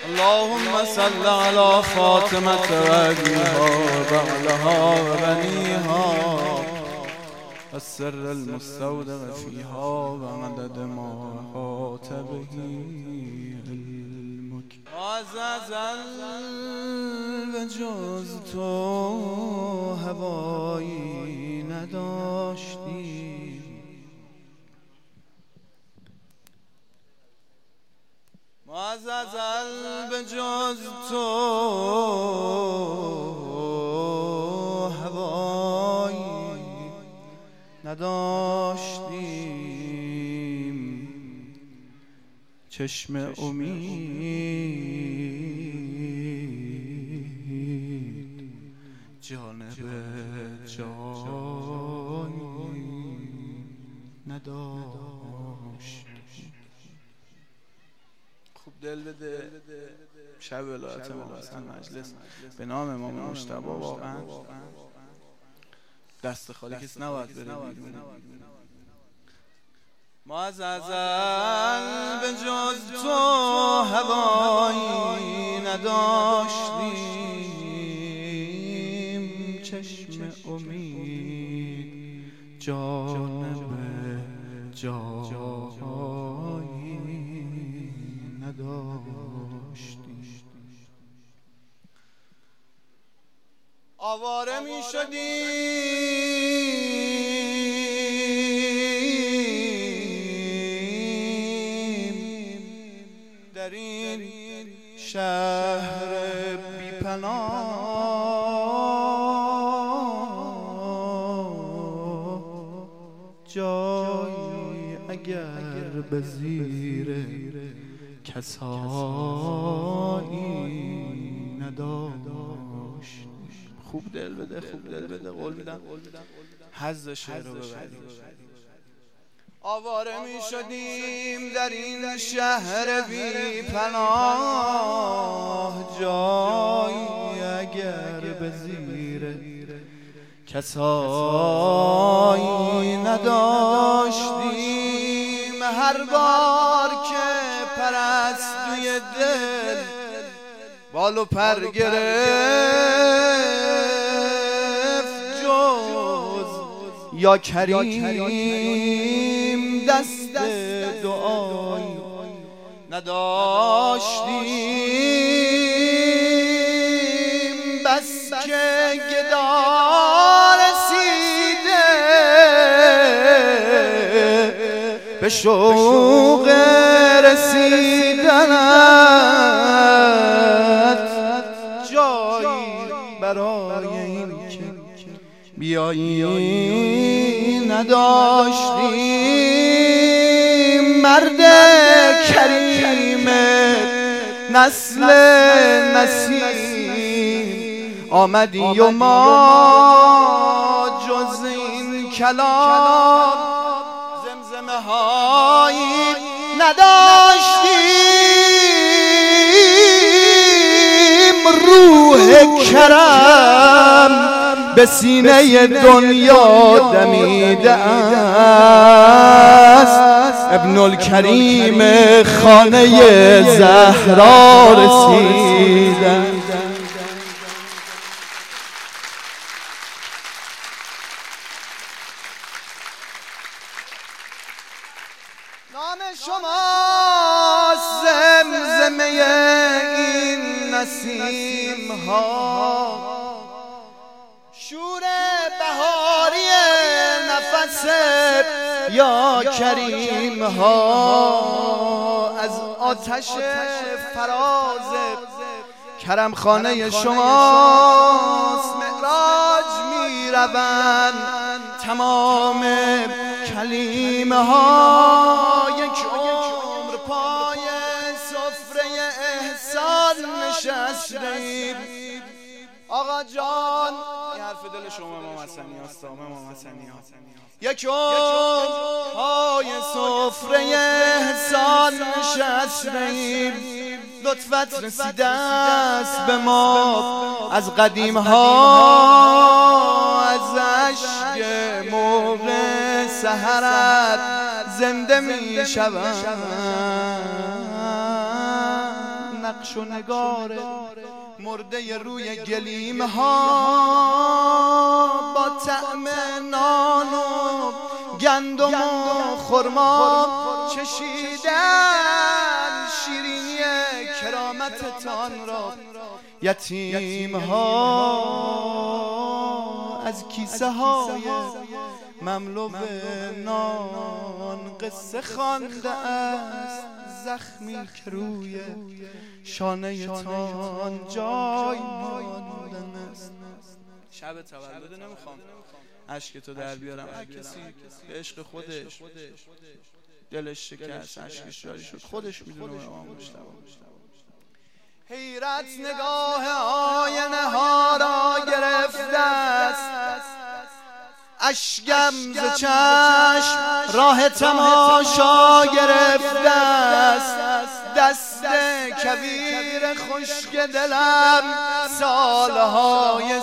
اللهم صل على فاطمة وأبيها وبعلها وبنيها السر المستودع فيها ومدد ما أحاط به علمك. عزازل به جز تو هوایی نداشتی، عزازل به جز تو هوایی نداشتیم، چشم امید جانب جایی نداشت. خوب دل بده شب ولایت امام حسن مجلس به نام امام مجتبی. واقعا دست خالی کسی نباید بره بیرون. ما از ازل به جز تو هوایی نداشتیم، چشم امید جانب جایی نداشتیم. آواره می شدیم در این شهر بی پناه، جایی اگر به زیر کسایی نداشت. خوب دل بده، خوب دل بده. قول میدم حظ شعر رو ببریم. آواره می شدیم در این شهر بی پناه، جایی اگر به زیر کسایی نداشتیم. هر بار که پرستوی دل بال و پر گرفت، جز یا کریم دست دعایی نداشتیم. بس که گدا رسیده به شوق رسیدنت، جایی برای این که بیایی نداشتیم. مرد کریم نسل نسیم آمدی و ما جز این کلام زمزمه هایی نداشتیم. روح کرم به سینه دنیا دمیده است، ابن الکریم خانه زهرا رسیده. نام شما زمزمه این نسیم ها، شور بهاری نفس یا کریم ها. از آتش فراز کرم خانه شماست معراج می روند تمام کلیم ها. یک عمر پای سفره احسان نشستیم. آقا جان این حرف دل شما امام حسنی هست. امام حسنی هست. یک عمر پای سفره احسان نشستیم. لطفت رسیده است به ما از قدیم ها، از اشک موقع سحرت زنده می شوم. نقش و نگاره مرده روی گلیم ها با طعم نان و گندم و خرما چشیدن شیرینی کرامتتان را. یتیم ها از کیسه های مملو به نان قصه خوانده است زخمی که روی شانه تان جای ماندن است. شب تولد نمیخوام اشک تو در بیارم، هر کسی به عشق خودش دلش شکست اشکش جاری شد خودش میدونه. امام مجتبی حیرت نگاه آینه ها را گرفته است، اشکم ز چشم راه تماشا گرفته است. دست کبیر خشک دلم سالهای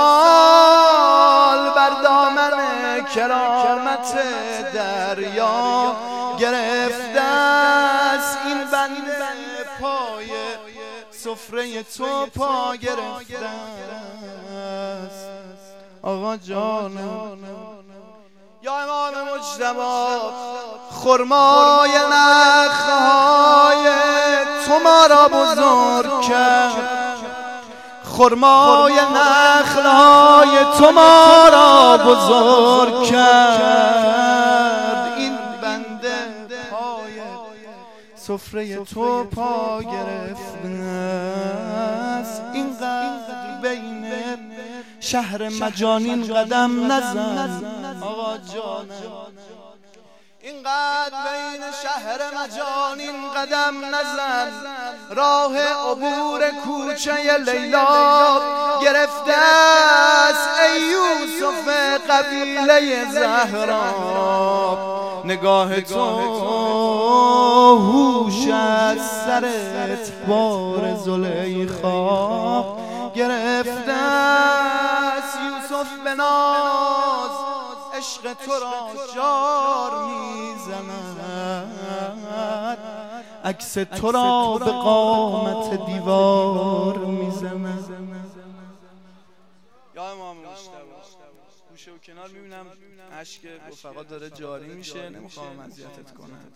سال بر دامن کرامت دریا گرفته است. این بنده پای سفره تو پا گرفته است. آقا جانم یا امام مجتبی خرمای نخل‌های تو ما را بزرگ کرد، خرمای نخل‌های تو ما را بزرگ کرد. این بنده پای سفره تو پا گرفته است. اینقدر بین شهر مجانین قدم نزن آقا جانم، اینقدر بین شهر مجانین قدم نزن. راه عبور کوچه لیلا گرفته است ای یوسف قبیله زهرا. نگاه تو هوش از سرت بار زلیخا گرفته است. یوسف به ناز عشق تو را جار میزند، عکس تو را به قامت دیوار میزند. یا امام مجتبی گوشه و کنار میبینم اشک رفقا داره جاری میشه، نمیخوام اذیتت کنم.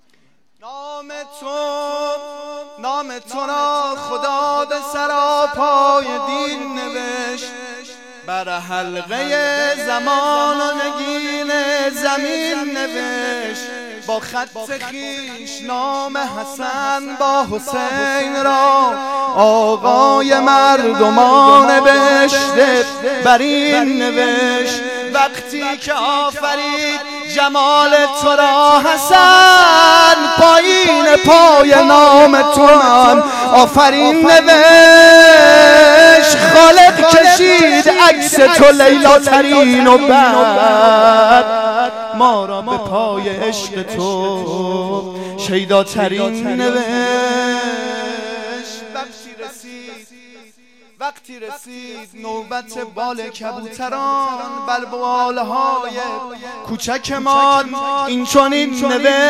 نام تو را خدا به سراپای دین نوشت، بر حلقه زمان و نگین زمین نوشت. با خط خویش نام حسن با حسین را آقای مردمان بهشت برین نوشت. وقتی که آفرید جمال تو را حسن، پایین پای نام تو هم آفرین نوشت. خالق کشید عکس تو لیلا ترین و بعد ما را به پای عشق تو شیدا ترین نوشت. وقتی رسید نوبت بال کبوتران، بلبل‌های کوچکمان این چنین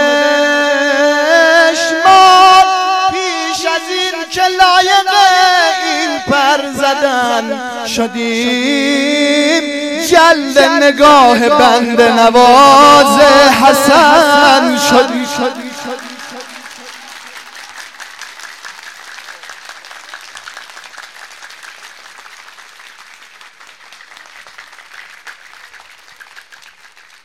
نوشت. ما پیش از این که لایق این پر زدن شدیم، جلد نگاه بنده نواز حسن شدیم.